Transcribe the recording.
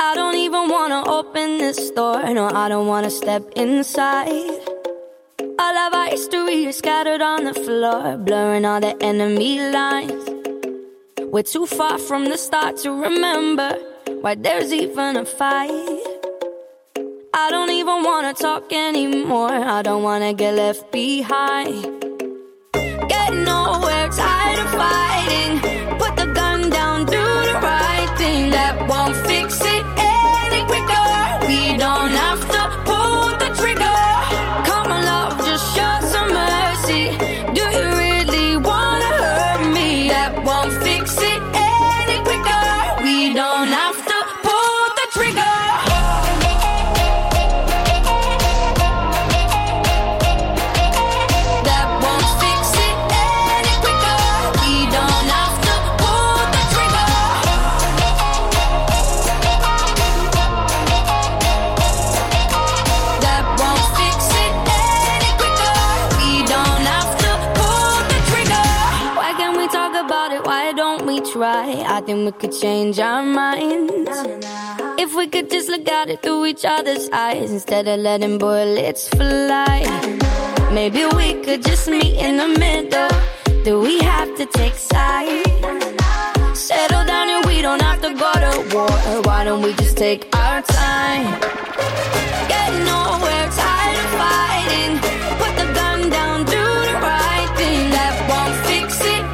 I don't even wanna open this door. No, I don't wanna step inside. All of our history is scattered on the floor, blurring all the enemy lines. We're too far from the start to remember why there's even a fight. I don't even wanna talk anymore. I don't wanna get left behind. Get nowhere, tired of fighting. Put the gun down, do the right thing. That won't fix it any quicker. We don't have to pull the trigger. Come on, love, just show some mercy. Do you really wanna hurt me? That won't fix it any quicker. We don't have to pull the trigger. I think we could change our minds if we could just look at it through each other's eyes instead of letting bullets fly. Maybe we could just meet in the middle. Do we have to take sides? Settle down and we don't have to go to war. Why don't we just take our time? Get nowhere, tired of fighting. Put the gun down, do the right thing. That won't fix it